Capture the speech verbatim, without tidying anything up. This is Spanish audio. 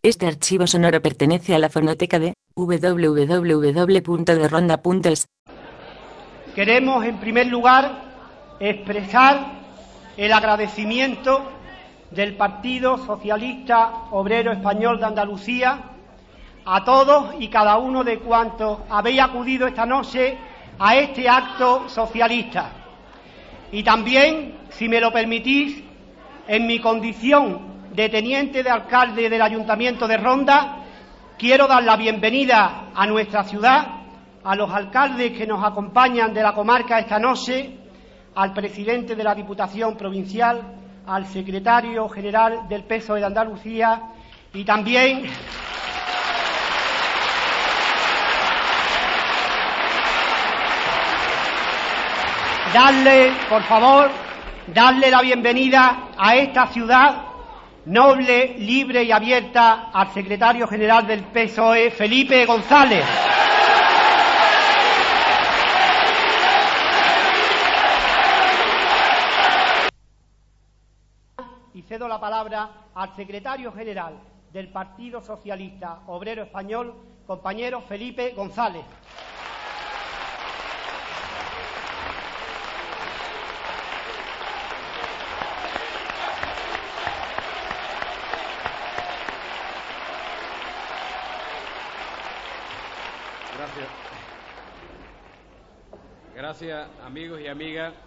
Este archivo sonoro pertenece a la fonoteca de doble u doble u doble u punto de ronda punto es. Queremos, en primer lugar, expresar el agradecimiento del Partido Socialista Obrero Español de Andalucía a todos y cada uno de cuantos habéis acudido esta noche a este acto socialista. Y también, si me lo permitís, en mi condición de teniente de alcalde del Ayuntamiento de Ronda, quiero dar la bienvenida a nuestra ciudad, a los alcaldes que nos acompañan de la comarca esta noche, al presidente de la Diputación Provincial, al secretario general del P S O E de Andalucía y también darle, por favor, darle la bienvenida a esta ciudad noble, libre y abierta al secretario general del P S O E, Felipe González. Y cedo la palabra al secretario general del Partido Socialista Obrero Español, compañero Felipe González. Gracias. Gracias, amigos y amigas.